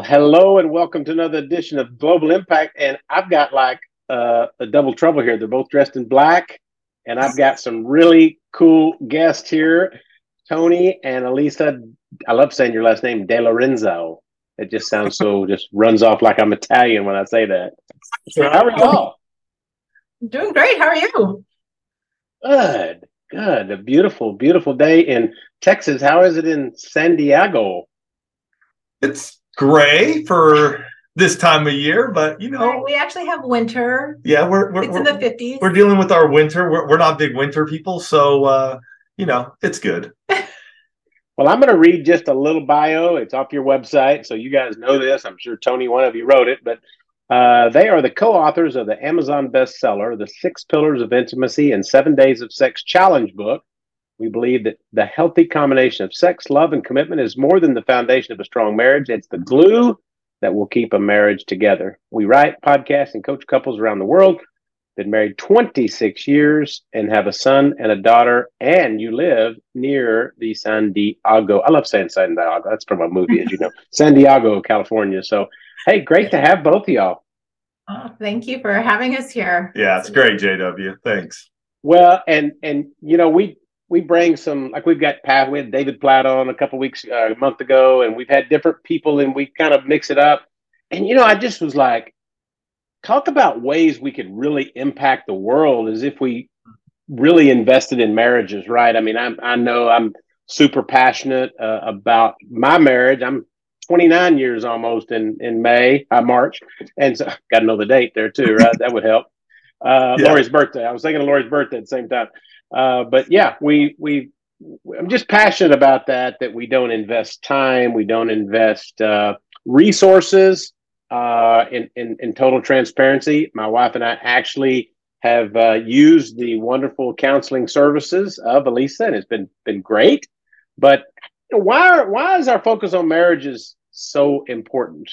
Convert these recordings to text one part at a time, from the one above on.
hello and welcome to another edition of Global Impact. And I've got like a double trouble here. They're both dressed in black, and I've got some really cool guests here, Tony and Elisa. I love saying your last name, De Lorenzo. It just sounds so just runs off like I'm Italian when I say that. How are y'all? Doing great. How are you? Good, good. A beautiful, beautiful day in Texas. How is it in San Diego? It's gray for this time of year, but We actually have winter. yeah, It's in the 50s. we're dealing with our winter. We're not big winter people, so it's good. Well, I'm going to read just a little bio. It's off your website, so you guys know this. I'm sure Tony, one of you wrote it, but they are the co-authors of the Amazon bestseller, The 6 Pillars of Intimacy and 7 Days of Sex Challenge book. We believe that the healthy combination of sex, love, and commitment is more than the foundation of a strong marriage. It's the glue that will keep a marriage together. We write, podcast, and coach couples around the world. Been married 26 years and have a son and a daughter, and you live near the San Diego. I love saying San Diego. That's from a movie, as you know. San Diego, California. So, hey, great to have both of y'all. Oh, thank you for having us here. Yeah, it's great, JW. Thanks. Well, and we bring some, like we've got Pat, we had David Platt on a month ago, and we've had different people and we kind of mix it up. And, I just was like, talk about ways we could really impact the world as if we really invested in marriages, right? I mean, I know I'm super passionate about my marriage. I'm 29 years almost in March. And so got to know the date there too, right? That would help. Yeah. Lori's birthday. I was thinking of Lori's birthday at the same time. But yeah, I'm just passionate about that we don't invest time, we don't invest resources in total transparency. My wife and I actually have used the wonderful counseling services of Elisa, and it's been great. But why is our focus on marriages so important?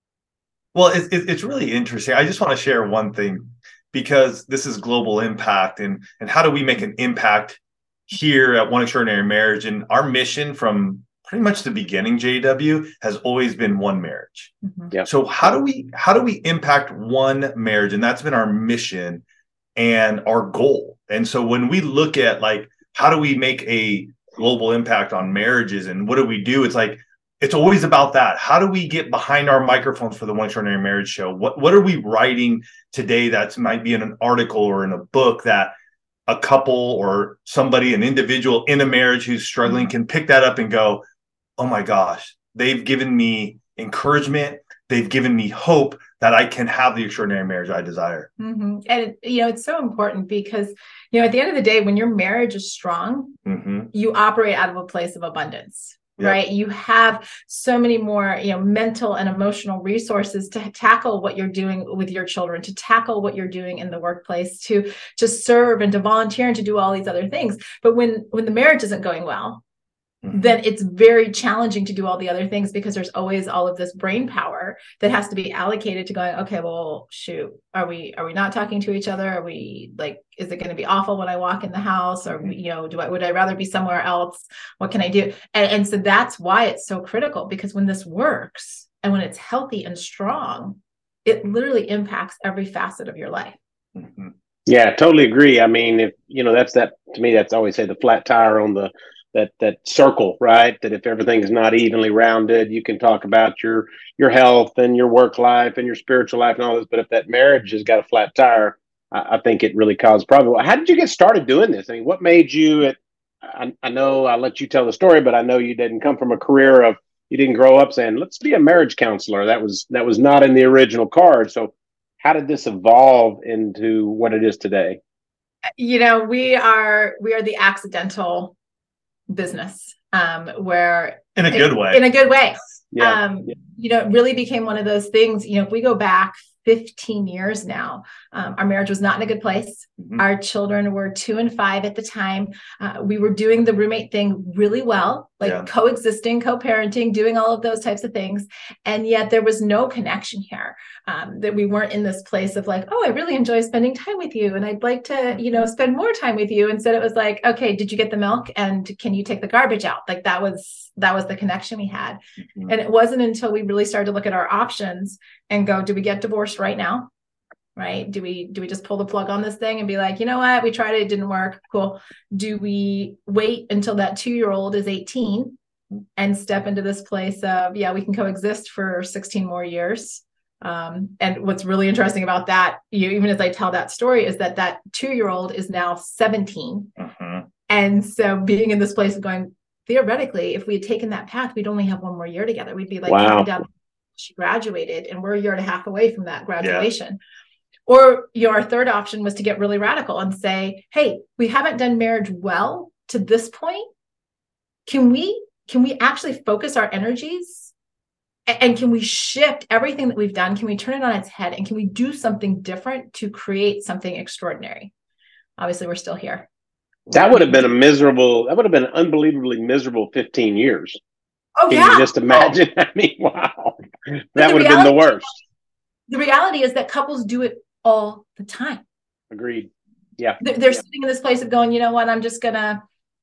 Well, it's really interesting. I just want to share one thing, because this is global impact, and how do we make an impact here at One Extraordinary Marriage? And our mission from pretty much the beginning, JW, has always been one marriage. Mm-hmm. Yep. So how do we impact one marriage? And that's been our mission and our goal. And so when we look at like, how do we make a global impact on marriages and what do we do? It's like, it's always about that. How do we get behind our microphones for the One Extraordinary Marriage show? What are we writing today that might be in an article or in a book that a couple or somebody, an individual in a marriage who's struggling can pick that up and go, oh my gosh, they've given me encouragement. They've given me hope that I can have the extraordinary marriage I desire. Mm-hmm. And, it's so important because, at the end of the day, when your marriage is strong, Mm-hmm. you operate out of a place of abundance. Yep. Right. You have so many more, mental and emotional resources to tackle what you're doing with your children, to tackle what you're doing in the workplace, to serve and to volunteer and to do all these other things. But when the marriage isn't going well, then it's very challenging to do all the other things because there's always all of this brain power that has to be allocated to going, okay, well, shoot, are we not talking to each other? Are we like, is it going to be awful when I walk in the house? Or, would I rather be somewhere else? What can I do? And so that's why it's so critical, because when this works and when it's healthy and strong, it literally impacts every facet of your life. Mm-hmm. Yeah, totally agree. I mean, if to me, that's always say the flat tire on that circle, right? That if everything is not evenly rounded, you can talk about your health and your work life and your spiritual life and all this. But if that marriage has got a flat tire, I think it really causes problems. How did you get started doing this? I mean, what made you? I know I'll let you tell the story, but I know you didn't come from a career of, you didn't grow up saying, let's be a marriage counselor. That was not in the original card. So how did this evolve into what it is today? We are the accidental business, where in a good way. Yeah. It really became one of those things. If we go back 15 years now, our marriage was not in a good place. Mm-hmm. Our children were 2 and 5 at the time. We were doing the roommate thing really well. like coexisting, co-parenting, doing all of those types of things. And yet there was no connection here, that we weren't in this place of like, oh, I really enjoy spending time with you, and I'd like to, spend more time with you. Instead, it was like, okay, did you get the milk, and can you take the garbage out? Like that was the connection we had. Mm-hmm. And it wasn't until we really started to look at our options and go, do we get divorced right now? Right? Do we just pull the plug on this thing and be like, you know what, we tried it didn't work. Cool. Do we wait until that 2-year-old is 18 and step into this place of, we can coexist for 16 more years? And what's really interesting about that, even as I tell that story, is that 2-year-old is now 17. Mm-hmm. And so being in this place of going, theoretically, if we had taken that path, we'd only have 1 more year together. We'd be like, counting down, she graduated, and we're a year and a half away from that graduation. Yeah. Or our third option was to get really radical and say, hey, we haven't done marriage well to this point. Can we actually focus our energies, and can we shift everything that we've done? Can we turn it on its head, and can we do something different to create something extraordinary? Obviously, we're still here. That would have been an unbelievably miserable 15 years. Oh, Can you just imagine? I mean, wow. That would have been the worst. The reality is that couples do it all the time. Agreed. Yeah. They're sitting in this place of going, you know what, I'm just gonna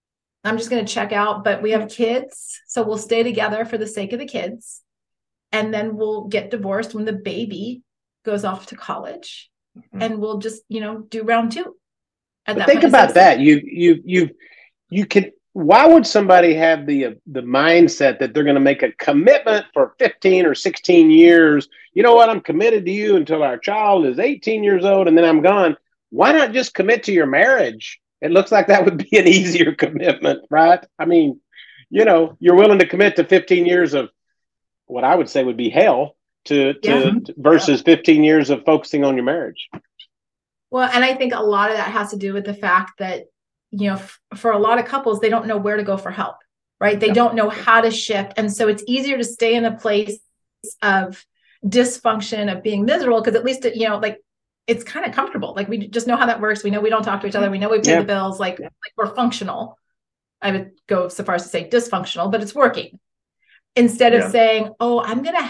check out, but we have kids, so we'll stay together for the sake of the kids, and then we'll get divorced when the baby goes off to college, mm-hmm. and we'll just do round 2. But think about that. You could. Why would somebody have the mindset that they're going to make a commitment for 15 or 16 years? You know what? I'm committed to you until our child is 18 years old, and then I'm gone. Why not just commit to your marriage? It looks like that would be an easier commitment, right? I mean, you're willing to commit to 15 years of what I would say would be hell to versus 15 years of focusing on your marriage. Well, and I think a lot of that has to do with the fact that, for a lot of couples, they don't know where to go for help, right? They don't know how to shift. And so it's easier to stay in a place of dysfunction, of being miserable, because at least, it's kind of comfortable. Like we just know how that works. We know we don't talk to each other. We know we pay the bills, like we're functional. I would go so far as to say dysfunctional, but it's working. Instead of saying, oh,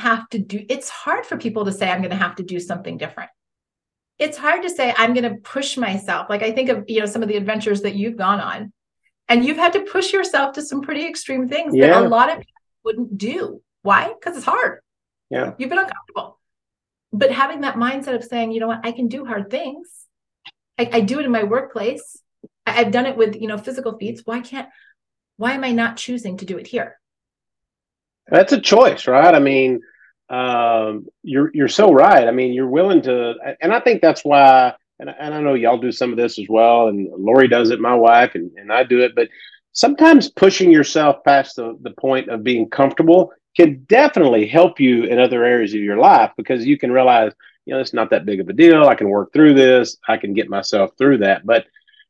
it's hard for people to say, I'm going to have to do something different. It's hard to say, I'm going to push myself. Like I think of, some of the adventures that you've gone on, and you've had to push yourself to some pretty extreme things that a lot of people wouldn't do. Why? Because it's hard. Yeah. You've been uncomfortable. But having that mindset of saying, you know what, I can do hard things. I do it in my workplace. I've done it with, physical feats. Why am I not choosing to do it here? That's a choice, right? I mean, you're so right. I mean, you're willing to, and I think that's why, and I know y'all do some of this as well, and Lori does it, my wife, and I do it, but sometimes pushing yourself past the point of being comfortable can definitely help you in other areas of your life, because you can realize, it's not that big of a deal. I can work through this. I can get myself through that. But,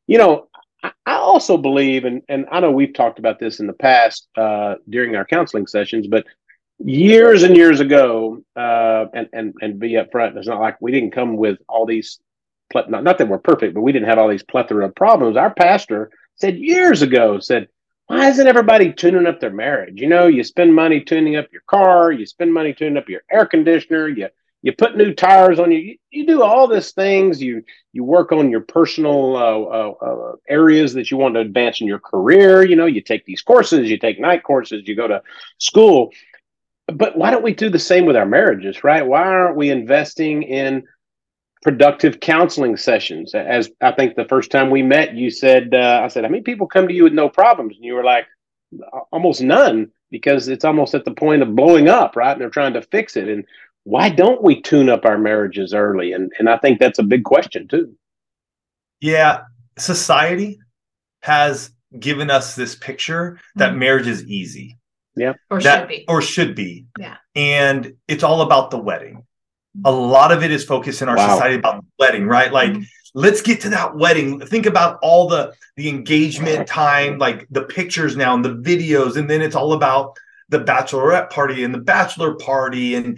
I also believe, and I know we've talked about this in the past during our counseling sessions, but years and years ago, and be upfront, it's not like we didn't come with all these, not that we're perfect, but we didn't have all these plethora of problems. Our pastor said years ago, why isn't everybody tuning up their marriage? You spend money tuning up your car, you spend money tuning up your air conditioner, you put new tires on you do all these things, you work on your personal areas that you want to advance in your career, you take these courses, you take night courses, you go to school. But why don't we do the same with our marriages, right? Why aren't we investing in productive counseling sessions? As I think the first time we met, you said, I said, how many people come to you with no problems? And you were like, almost none, because it's almost at the point of blowing up, right? And they're trying to fix it. And why don't we tune up our marriages early? And I think that's a big question too. Yeah. Society has given us this picture that marriage is easy. Yeah. Or should be. Yeah. And it's all about the wedding. A lot of it is focused in our society about the wedding, right? Like, let's get to that wedding. Think about all the engagement time, like the pictures now and the videos. And then it's all about the bachelorette party and the bachelor party and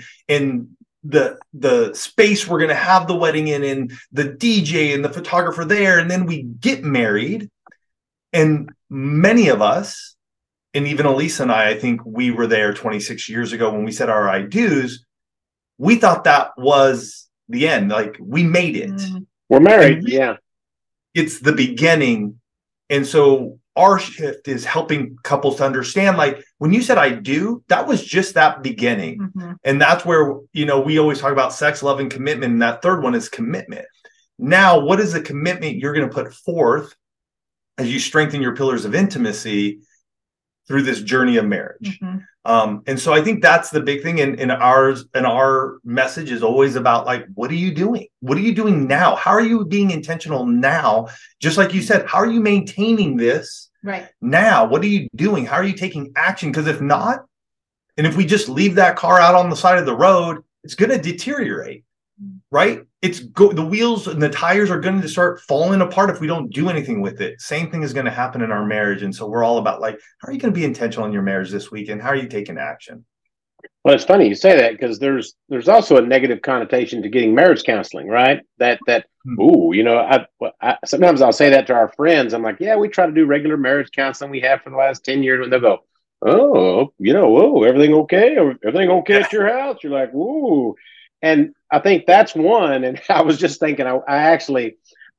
the space we're going to have the wedding in, and the DJ and the photographer there. And then we get married. And many of us and even Elisa and I think we were there 26 years ago when we said our I do's. We thought that was the end. Like, we made it. We're married. Yeah. It's the beginning. And so our shift is helping couples to understand, like, when you said I do, that was just that beginning. Mm-hmm. And that's where, we always talk about sex, love, and commitment. And that third one is commitment. Now, what is the commitment you're going to put forth as you strengthen your pillars of intimacy through this journey of marriage? Mm-hmm. And so I think that's the big thing. And our message is always about, like, what are you doing? What are you doing now? How are you being intentional now? Just like you said, how are you maintaining this right now? What are you doing? How are you taking action? Because if not, and if we just leave that car out on the side of the road, it's going to deteriorate, right? The wheels and the tires are going to start falling apart if we don't do anything with it. Same thing is going to happen in our marriage. And so we're all about, like, how are you going to be intentional in your marriage this weekend? How are you taking action? Well, it's funny you say that, because there's also a negative connotation to getting marriage counseling, right? That sometimes I'll say that to our friends. I'm like, yeah, we try to do regular marriage counseling. We have for the last 10 years. And they'll go, oh, whoa, everything okay? Everything okay at your house? You're like, whoa. And I think that's one. And I was just thinking, I actually,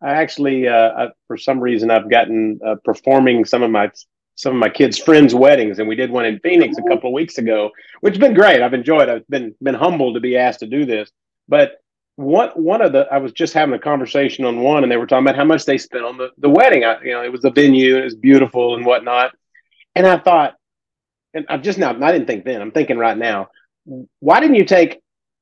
for some reason, I've gotten performing some of my kids' friends' weddings, and we did one in Phoenix a couple of weeks ago, which has been great. I've enjoyed it. I've been humbled to be asked to do this. But I was just having a conversation on one, and they were talking about how much they spent on the wedding. It was a venue, it was beautiful and whatnot. And I thought, and I didn't think then, I'm thinking right now, why didn't you take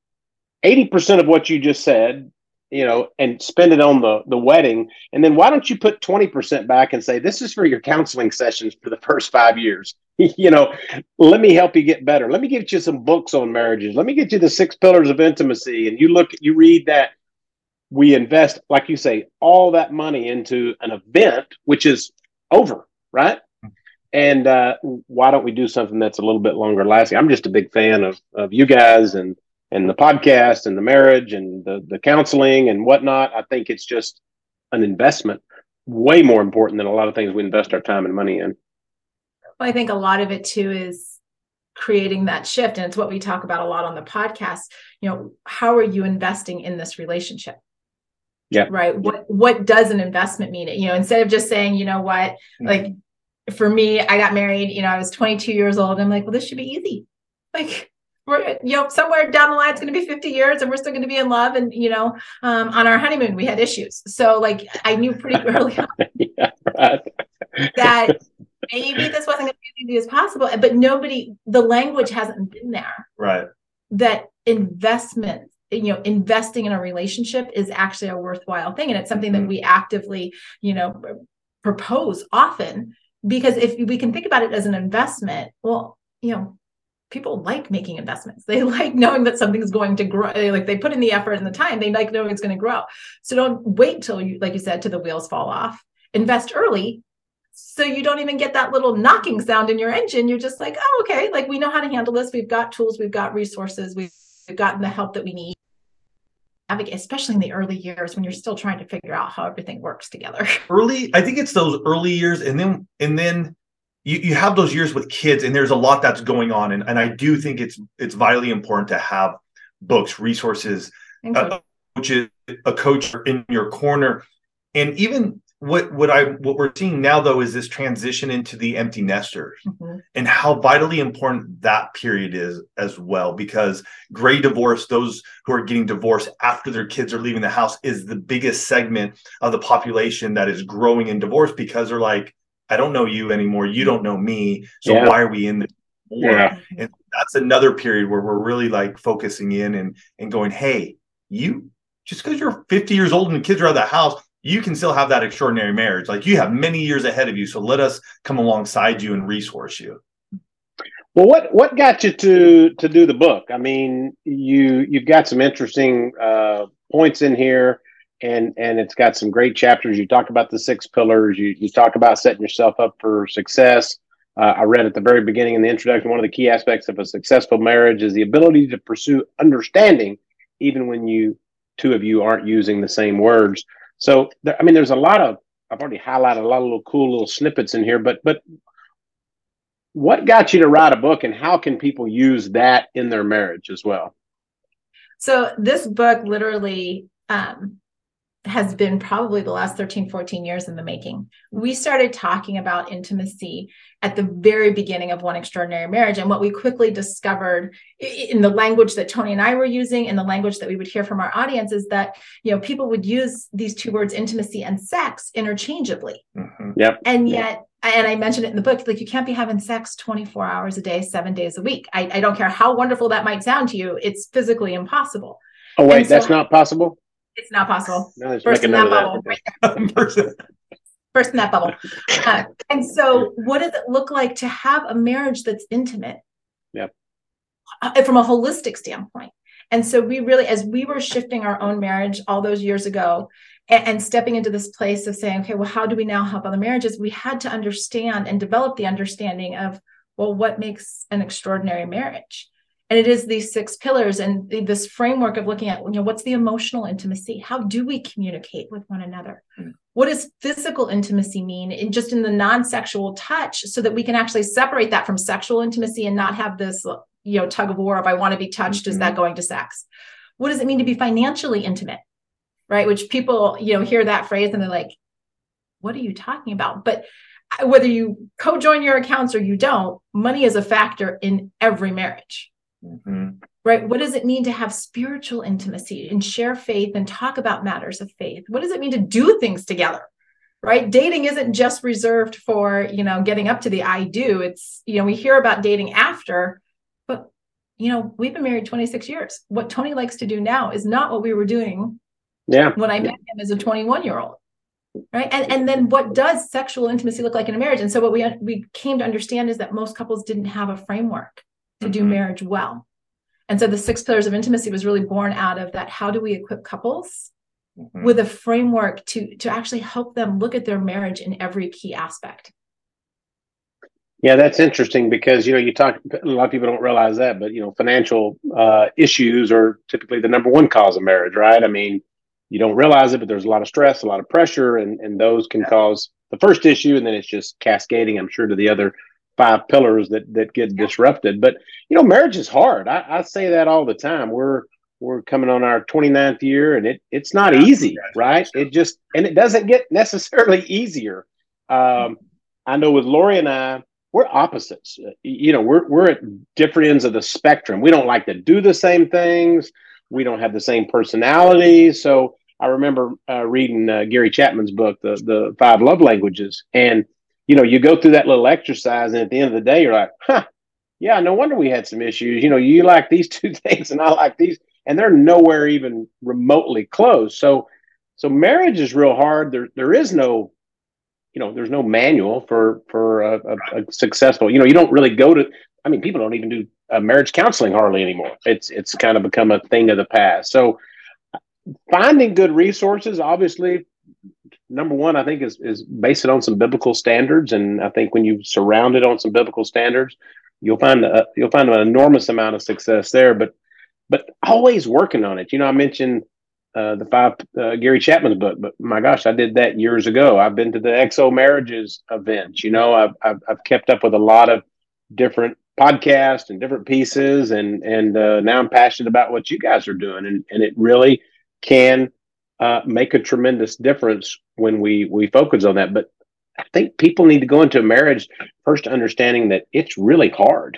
80% of what you just said, and spend it on the wedding? And then why don't you put 20% back and say, this is for your counseling sessions for the first 5 years? Let me help you get better. Let me get you some books on marriages. Let me get you the 6 pillars of intimacy. And you read that. We invest, like you say, all that money into an event, which is over, right? And why don't we do something that's a little bit longer lasting? I'm just a big fan of you guys and the podcast and the marriage and the counseling and whatnot. I think it's just an investment, way more important than a lot of things we invest our time and money in. Well, I think a lot of it too is creating that shift. And it's what we talk about a lot on the podcast. How are you investing in this relationship? Yeah. Right. What does an investment mean? Instead of just saying, you know what, like, for me, I got married, I was 22 years old. I'm like, well, this should be easy. Like, we're, somewhere down the line, it's going to be 50 years and we're still going to be in love. And, on our honeymoon, we had issues. So, like, I knew pretty early on that maybe this wasn't going to be as easy as possible. But the language hasn't been there. Right. That investment, investing in a relationship is actually a worthwhile thing. And it's something that we actively, propose often, because if we can think about it as an investment, well, people like making investments. They like knowing that something's going to grow. Like, they put in the effort and the time. They like knowing it's going to grow. So don't wait till like you said, till the wheels fall off. Invest early, so you don't even get that little knocking sound in your engine. You're just like, oh, okay. Like, we know how to handle this. We've got tools. We've got resources. We've gotten the help that we need. Especially in the early years when you're still trying to figure out how everything works together. I think it's those early years, and then you have those years with kids, and there's a lot that's going on. And I do think it's vitally important to have books, resources, a coach in your corner. And even what we're seeing now, though, is this transition into the empty nesters, and how vitally important that period is as well. Because gray divorce, those who are getting divorced after their kids are leaving the house, is the biggest segment of the population that is growing in divorce, because they're like, I don't know you anymore. You don't know me. So why are we in this more? Yeah. And that's another period where we're really, like, focusing in and going, hey, you, just because you're 50 years old and the kids are out of the house, you can still have that extraordinary marriage. Like, you have many years ahead of you. So let us come alongside you and resource you. Well, what got you to do the book? I mean, you've got some interesting points in here, and it's got some great chapters. You talk about the 6 pillars. You talk about setting yourself up for success. I read at the very beginning in the introduction, one of the key aspects of a successful marriage is the ability to pursue understanding, even when two of you aren't using the same words. So, there's I've already highlighted a lot of cool little snippets in here, but what got you to write a book, and how can people use that in their marriage as well? So this book literally has been probably the last 13, 14 years in the making. We started talking about intimacy at the very beginning of One Extraordinary Marriage. And what we quickly discovered in the language that Tony and I were using, and the language that we would hear from our audience, is that, people would use these two words, intimacy and sex, interchangeably. Yep. And yet, and I mentioned it in the book, like, you can't be having sex 24 hours a day, 7 days a week. I don't care how wonderful that might sound to you. It's physically impossible. Oh, wait, that's not possible? It's not possible. No, First in that bubble. First in that bubble. And so what does it look like to have a marriage that's intimate? Yep. From a holistic standpoint. And so we really, as we were shifting our own marriage all those years ago, and stepping into this place of saying, okay, well, how do we now help other marriages? We had to understand and develop the understanding of, well, what makes an extraordinary marriage? And it is these 6 pillars and this framework of looking at, what's the emotional intimacy? How do we communicate with one another? What does physical intimacy mean in just in the non-sexual touch, so that we can actually separate that from sexual intimacy and not have this, tug of war of, I want to be touched. Is that going to sex? What does it mean to be financially intimate? Right? Which people, hear that phrase and they're like, what are you talking about? But whether you co-join your accounts or you don't, money is a factor in every marriage. Right? What does it mean to have spiritual intimacy and share faith and talk about matters of faith? What does it mean to do things together? Right? Dating isn't just reserved for, getting up to the I do. It's, we hear about dating after, but, we've been married 26 years. What Tony likes to do now is not what we were doing when I met him as a 21-year-old. Right. And then what does sexual intimacy look like in a marriage? And so what we came to understand is that most couples didn't have a framework to do marriage well. And so the 6 pillars of intimacy was really born out of that. How do we equip couples with a framework to actually help them look at their marriage in every key aspect? Yeah, that's interesting because, you talk, a lot of people don't realize that, but, financial issues are typically the number one cause of marriage, right? I mean, you don't realize it, but there's a lot of stress, a lot of pressure, and those can cause the first issue, and then it's just cascading, I'm sure, to the other 5 pillars that get disrupted. But, marriage is hard. I say that all the time. We're coming on our 29th year, and it's not easy, right? It doesn't get necessarily easier. I know with Lori and I, we're opposites. We're at different ends of the spectrum. We don't like to do the same things. We don't have the same personality. So I remember reading Gary Chapman's book, the 5 Love Languages, and you go through that little exercise, and at the end of the day, you're like, yeah, no wonder we had some issues. You like these 2 things, and I like these, and they're nowhere even remotely close. So marriage is real hard. There is no, there's no manual for a successful. You don't really go to. I mean, people don't even do marriage counseling hardly anymore. It's kind of become a thing of the past. So finding good resources, obviously, number one, I think is base it on some biblical standards. And I think when you surround it on some biblical standards, you'll find an enormous amount of success there. But always working on it. I mentioned the 5 Gary Chapman's book, but my gosh, I did that years ago. I've been to the XO Marriages events. I've kept up with a lot of different podcasts and different pieces, and now I'm passionate about what you guys are doing, and it really can make a tremendous difference when we focus on that. But I think people need to go into a marriage first understanding that it's really hard.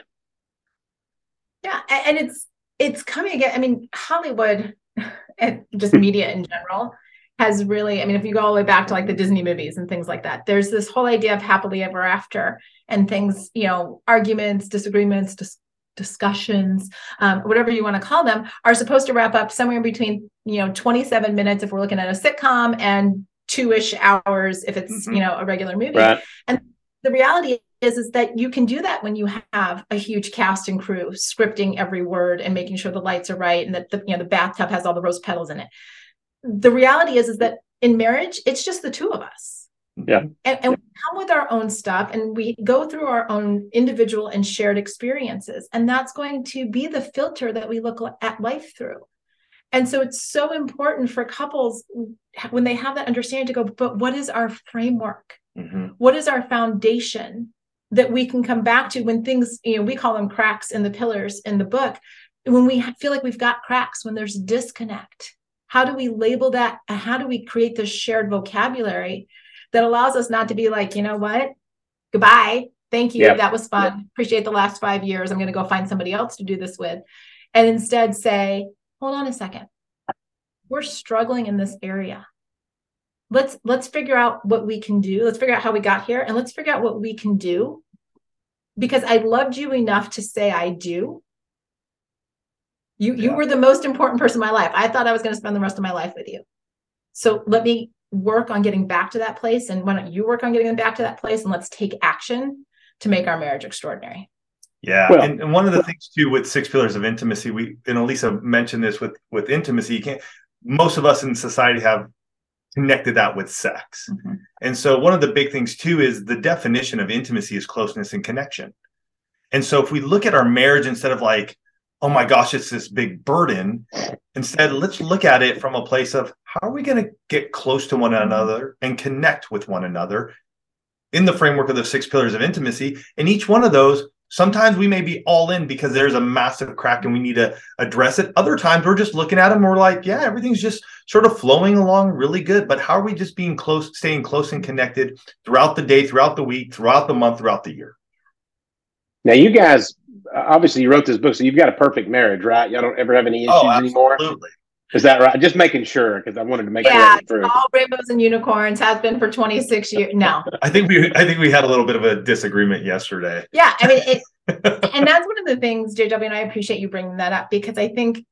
Yeah, and it's coming again. I mean, Hollywood and just media in general has really, I mean, if you go all the way back to like the Disney movies and things like that, there's this whole idea of happily ever after and things, arguments, disagreements, discussions, whatever you want to call them, are supposed to wrap up somewhere between, 27 minutes if we're looking at a sitcom and 2-ish hours if it's, a regular movie. Right. And the reality is that you can do that when you have a huge cast and crew scripting every word and making sure the lights are right and that the bathtub has all the rose petals in it. The reality is that in marriage, it's just the 2 of us. Yeah. And we come with our own stuff and we go through our own individual and shared experiences. And that's going to be the filter that we look at life through. And so it's so important for couples when they have that understanding to go, but what is our framework? What is our foundation that we can come back to when things, we call them cracks in the pillars in the book. When we feel like we've got cracks, when there's disconnect, how do we label that? And how do we create this shared vocabulary that allows us not to be like, you know what? Goodbye. Thank you. Yep. That was fun. Yep. Appreciate the last 5 years. I'm going to go find somebody else to do this with. And instead say, hold on a second. We're struggling in this area. Let's figure out what we can do. Let's figure out how we got here, and let's figure out what we can do, because I loved you enough to say I do. You were the most important person in my life. I thought I was going to spend the rest of my life with you. So let me work on getting back to that place. And why don't you work on getting back to that place, and let's take action to make our marriage extraordinary. Yeah. Well, and one of the things too with 6 pillars of intimacy, and Elisa mentioned this with intimacy, most of us in society have connected that with sex. Mm-hmm. And so one of the big things too is the definition of intimacy is closeness and connection. And so if we look at our marriage instead of like, oh my gosh, it's this big burden, instead, let's look at it from a place of how are we going to get close to one another and connect with one another in the framework of the 6 pillars of intimacy. And each one of those, sometimes we may be all in because there's a massive crack and we need to address it. Other times we're just looking at them and we're like, yeah, everything's just sort of flowing along really good. But how are we just being close, staying close and connected throughout the day, throughout the week, throughout the month, throughout the year? Now, you guys, obviously you wrote this book, so you've got a perfect marriage, right? Y'all don't ever have any issues anymore? Absolutely. Is that right? Just making sure, because I wanted to make sure. Yeah, all rainbows and unicorns, has been for 26 years. No. I think we had a little bit of a disagreement yesterday. Yeah, I mean, and that's one of the things, JW, and I appreciate you bringing that up, because I think,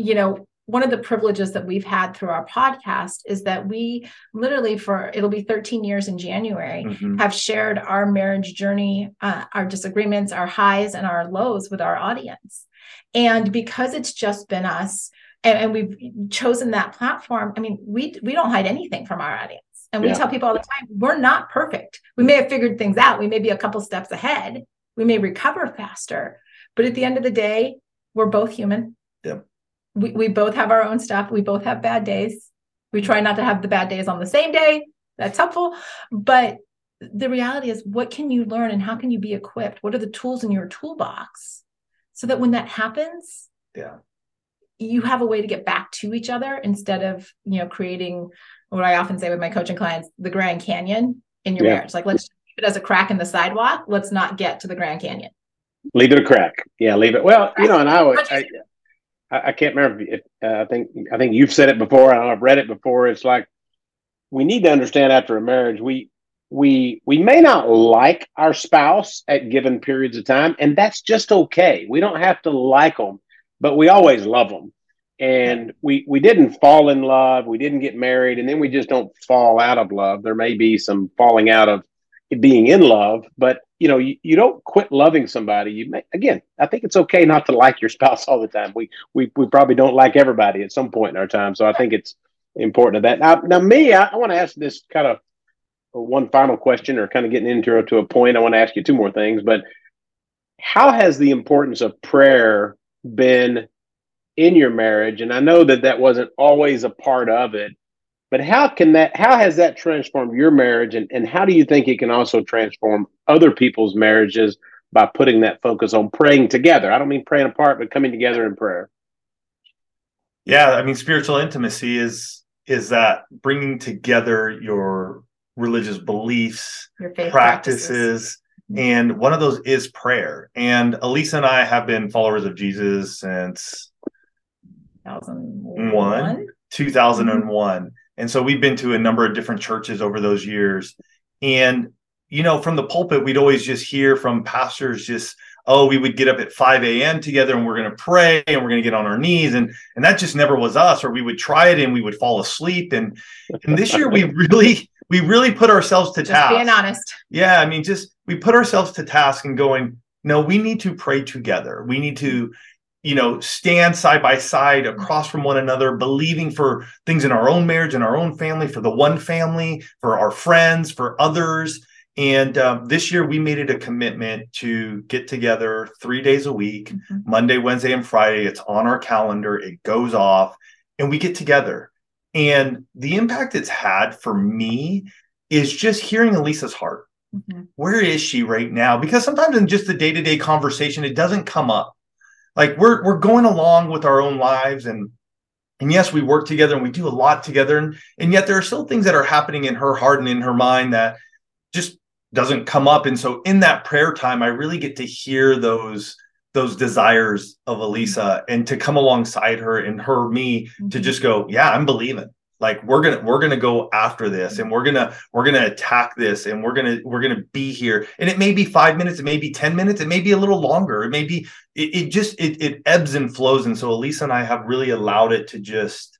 one of the privileges that we've had through our podcast is that we literally, it'll be 13 years in January, mm-hmm. have shared our marriage journey, our disagreements, our highs and our lows with our audience. And because it's just been us, and we've chosen that platform, I mean, we don't hide anything from our audience. And we tell people all the time, we're not perfect. We may have figured things out. We may be a couple steps ahead. We may recover faster. But at the end of the day, we're both human. Yep. We both have our own stuff. We both have bad days. We try not to have the bad days on the same day. That's helpful. But the reality is, what can you learn and how can you be equipped? What are the tools in your toolbox so that when that happens, you have a way to get back to each other instead of, creating what I often say with my coaching clients, the Grand Canyon in your marriage. Like, let's keep it as a crack in the sidewalk. Let's not get to the Grand Canyon. Leave it a crack. Yeah, leave it. Well, and I can't remember if I think you've said it before. I've read it before. It's like, we need to understand after a marriage, we may not like our spouse at given periods of time, and that's just okay. We don't have to like them, but we always love them. And we didn't fall in love. We didn't get married, and then we just don't fall out of love. There may be some falling out of being in love, but you don't quit loving somebody. Again, I think it's okay not to like your spouse all the time. We probably don't like everybody at some point in our time. So I think it's important of that. Now me, I want to ask this kind of one final question, or kind of getting into a point. I want to ask you 2 more things, but how has the importance of prayer been in your marriage? And I know that wasn't always a part of it, but how has that transformed your marriage? And how do you think it can also transform other people's marriages by putting that focus on praying together? I don't mean praying apart, but coming together in prayer. Yeah. I mean, spiritual intimacy is that bringing together your religious beliefs, your faith practices. And one of those is prayer. And Elisa and I have been followers of Jesus since 2001. Mm-hmm. And so we've been to a number of different churches over those years. And, from the pulpit, we'd always just hear from pastors we would get up at 5 a.m. together and we're going to pray and we're going to get on our knees. And that just never was us, or we would try it and we would fall asleep. And this year we really put ourselves to task. Being honest. Yeah. I mean, we put ourselves to task and going, no, we need to pray together. We need to stand side by side across from one another, believing for things in our own marriage and our own family, for the one family, for our friends, for others. And this year we made it a commitment to get together 3 days a week, mm-hmm. Monday, Wednesday, and Friday. It's on our calendar. It goes off and we get together. And the impact it's had for me is just hearing Elisa's heart. Where is she right now? Because sometimes in just the day-to-day conversation, it doesn't come up. Like we're going along with our own lives, and yes, we work together and we do a lot together, and yet there are still things that are happening in her heart and in her mind that just doesn't come up. And so in that prayer time, I really get to hear those desires of Elisa, and to come alongside her and me to just go, yeah, I'm believing. Like we're gonna go after this, and we're gonna attack this, and we're gonna be here. And it may be 5 minutes, it may be 10 minutes, it may be a little longer, it may be it ebbs and flows. And so Elisa and I have really allowed it to just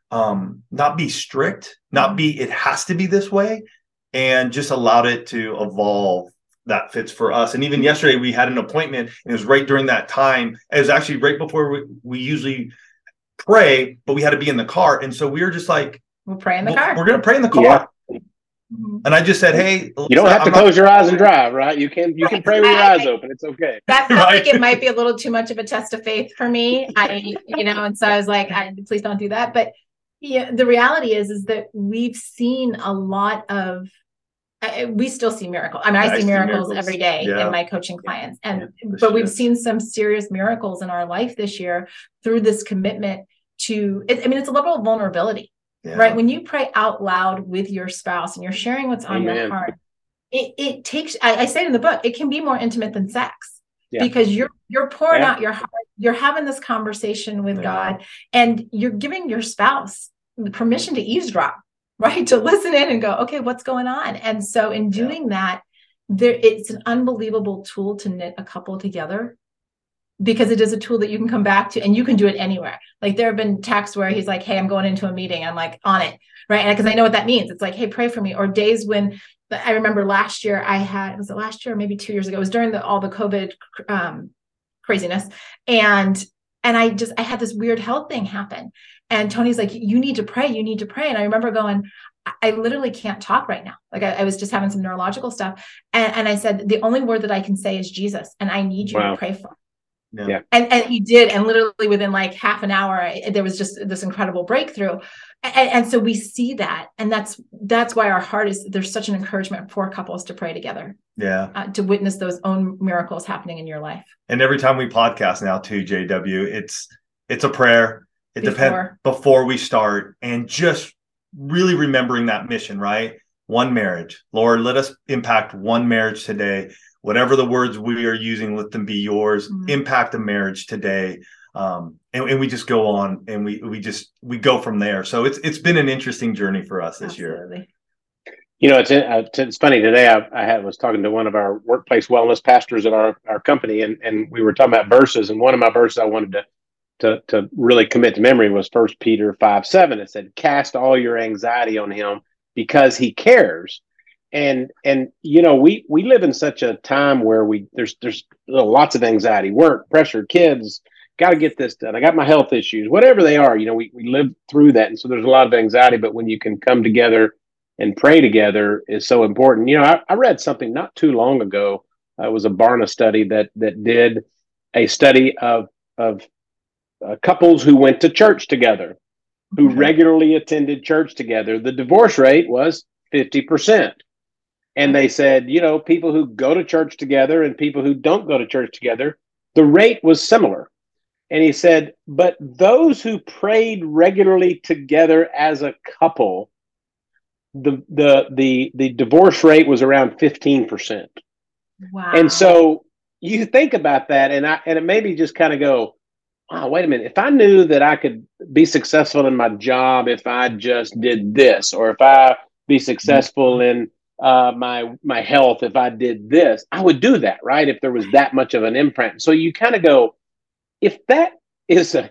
not be strict, not be it has to be this way, and just allowed it to evolve that fits for us. And even yesterday we had an appointment, and it was right during that time. It was actually right before we usually pray, but we had to be in the car. And so we were just like, we'll pray in the car. We're going to pray in the car. Yeah. And I just said, hey, you don't have to close your eyes and drive, right? You can pray with your eyes open. It's okay. That felt like it might be a little too much of a test of faith for me. And so I was like, please don't do that. But yeah, the reality is that we've seen a lot of, we still see miracles. I mean, I see miracles every day in my coaching clients. But we've seen some serious miracles in our life this year through this commitment to, it's a level of vulnerability, right? When you pray out loud with your spouse and you're sharing what's on your heart, it takes, I say it in the book, it can be more intimate than sex because you're pouring out your heart. You're having this conversation with God, and you're giving your spouse the permission to eavesdrop, right? To listen in and go, okay, what's going on? And so in doing that, it's an unbelievable tool to knit a couple together, because it is a tool that you can come back to, and you can do it anywhere. Like there have been texts where he's like, hey, I'm going into a meeting. I'm like on it, right? And because I know what that means. It's like, hey, pray for me. Or days when I remember last year was it last year or maybe 2 years ago? It was during all the COVID craziness. And I had this weird health thing happen. And Tony's like, you need to pray. You need to pray. And I remember going, I literally can't talk right now. Like I was just having some neurological stuff. And I said, the only word that I can say is Jesus. And I need you to pray for me. Yeah. And he did. And literally within like half an hour, there was just this incredible breakthrough. And so we see that. And that's why our heart there's such an encouragement for couples to pray together. Yeah. To witness those own miracles happening in your life. And every time we podcast now too, JW, it's a prayer. It depends before we start, and just really remembering that mission, right? One marriage. Lord, let us impact one marriage today. Whatever the words we are using, let them be yours. Impact a marriage today. And we just go on, and we go from there. So it's been an interesting journey for us this year. It's funny. Today I was talking to one of our workplace wellness pastors at our company, and we were talking about verses. And one of my verses I wanted to really commit to memory was 1 Peter 5:7. It said, cast all your anxiety on him because he cares. And we live in such a time where there's lots of anxiety, work, pressure, kids, got to get this done. I got my health issues, whatever they are, we live through that. And so there's a lot of anxiety, but when you can come together and pray together is so important. I read something not too long ago. It was a Barna study that did a study of couples who went to church together, who regularly attended church together. The divorce rate was 50%. And they said, people who go to church together and people who don't go to church together, the rate was similar. And he said, but those who prayed regularly together as a couple, the divorce rate was around 15%. Wow. And so you think about that, and it made me just kind of go, wow, wait a minute. If I knew that I could be successful in my job if I just did this, or if I be successful in my health if I did this, I would do that, right? If there was that much of an imprint. So you kind of go, if that is a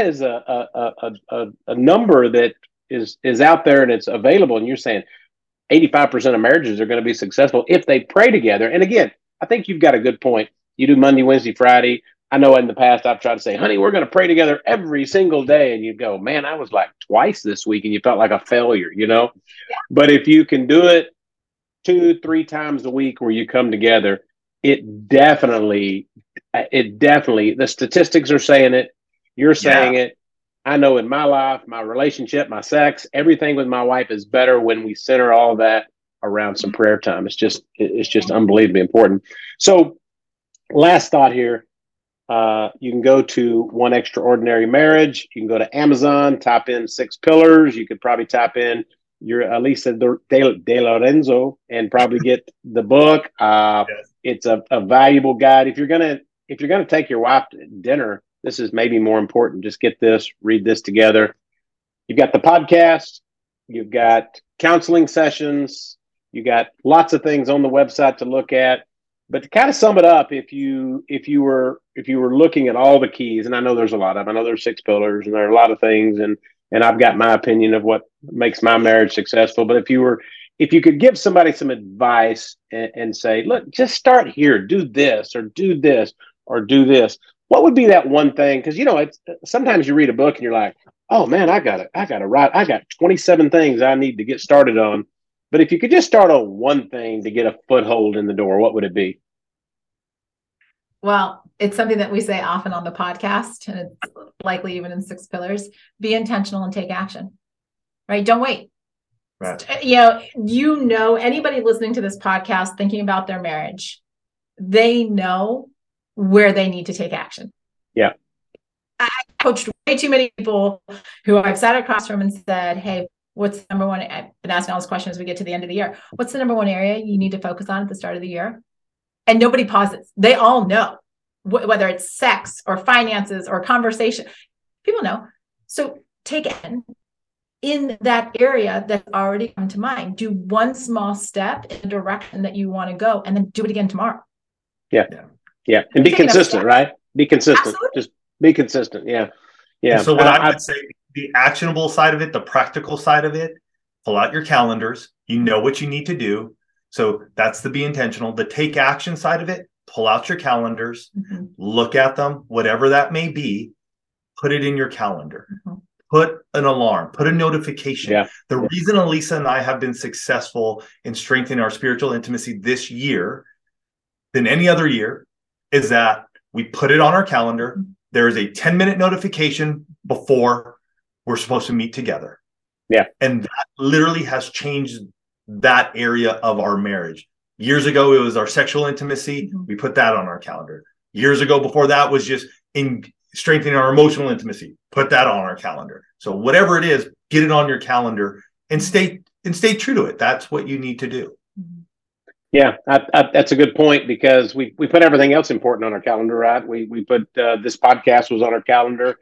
number that is out there and it's available, and you're saying 85% of marriages are going to be successful if they pray together. And again, I think you've got a good point. You do Monday, Wednesday, Friday. I know in the past I've tried to say, honey, we're going to pray together every single day. And you go, man, I was like twice this week, and you felt like a failure, Yeah. But if you can do it 2-3 times a week where you come together, it definitely, the statistics are saying it. You're saying it. I know in my life, my relationship, my sex, everything with my wife is better when we center all of that around some prayer time. It's just unbelievably important. So last thought here. You can go to One Extraordinary Marriage. You can go to Amazon, type in 6 pillars. You could probably type in your Elisa De Lorenzo and probably get the book. Yes. It's a valuable guide. If you're gonna take your wife to dinner, this is maybe more important. Just get this, read this together. You've got the podcast, you've got counseling sessions, you got lots of things on the website to look at. But to kind of sum it up, if you were looking at all the keys, and I know there's a lot of them, I know there's 6 pillars, and there are a lot of things, and I've got my opinion of what makes my marriage successful. But if you could give somebody some advice and say, look, just start here, do this, or do this, or do this, what would be that one thing? Because it's sometimes you read a book and you're like, oh man, I got got 27 things I need to get started on. But if you could just start on one thing to get a foothold in the door, what would it be? Well, it's something that we say often on the podcast, and it's likely even in 6 pillars. Be intentional and take action, right? Don't wait. Right. Anybody listening to this podcast thinking about their marriage, they know where they need to take action. Yeah. I coached way too many people who I've sat across from and said, hey, what's the number one? I've been asking all these questions as we get to the end of the year. What's the number one area you need to focus on at the start of the year? And nobody pauses. They all know, whether it's sex or finances or conversation. People know. So take it in that area that's already come to mind. Do one small step in the direction that you want to go, and then do it again tomorrow. Yeah. And be consistent, right? Be consistent. Absolutely. Just be consistent. Yeah. And so what I would say, the actionable side of it, the practical side of it, pull out your calendars. You know what you need to do. So that's the be intentional. The take action side of it, pull out your calendars, look at them, whatever that may be, put it in your calendar. Put an alarm, put a notification. Yeah. The reason Elisa and I have been successful in strengthening our spiritual intimacy this year than any other year is that we put it on our calendar. There is a 10-minute notification before we're supposed to meet together. Yeah. And that literally has changed that area of our marriage. Years ago, it was our sexual intimacy. We put that on our calendar. Years ago, before that was just in strengthening our emotional intimacy. Put that on our calendar. So whatever it is, get it on your calendar and stay true to it. That's what you need to do. Yeah, that's a good point, because we put everything else important on our calendar, right? We put this podcast was on our calendar.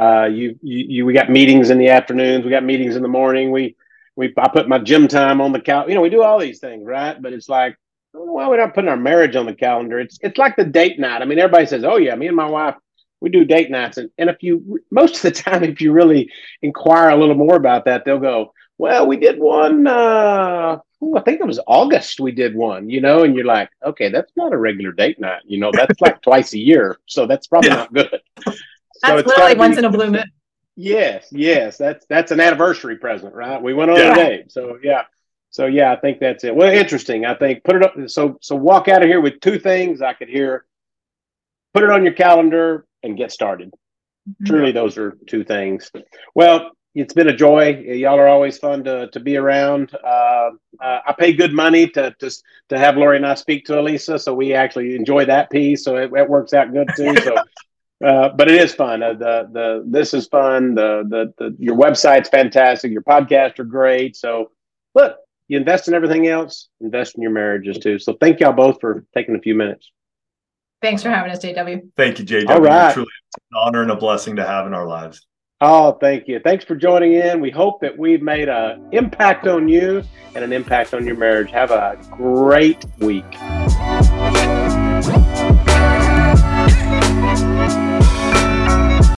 We got meetings in the afternoons. We got meetings in the morning. I put my gym time on the calendar. We do all these things, right? But it's like, well, we're not putting our marriage on the calendar. It's like the date night. I mean, everybody says, oh yeah, me and my wife, we do date nights. And most of the time, if you really inquire a little more about that, they'll go, well, we did one, I think it was August we did one, and you're like, okay, that's not a regular date night. That's like twice a year. So that's probably not good. That's literally once in a blue moon. Yes. That's an anniversary present, right? We went on a date. So yeah, I think that's it. Well, interesting. I think put it up. So walk out of here with 2 things I could hear. Put it on your calendar and get started. Truly, those are 2 things. Well, it's been a joy. Y'all are always fun to be around. I pay good money to have Lori and I speak to Elisa, so we actually enjoy that piece. So it works out good too. So, but it is fun. This is fun. Your website's fantastic. Your podcasts are great. So look, you invest in everything else. Invest in your marriages too. So thank y'all both for taking a few minutes. Thanks for having us, JW. Thank you, JW. All right. Truly an honor and a blessing to have in our lives. Oh, thank you. Thanks for joining in. We hope that we've made an impact on you and an impact on your marriage. Have a great week.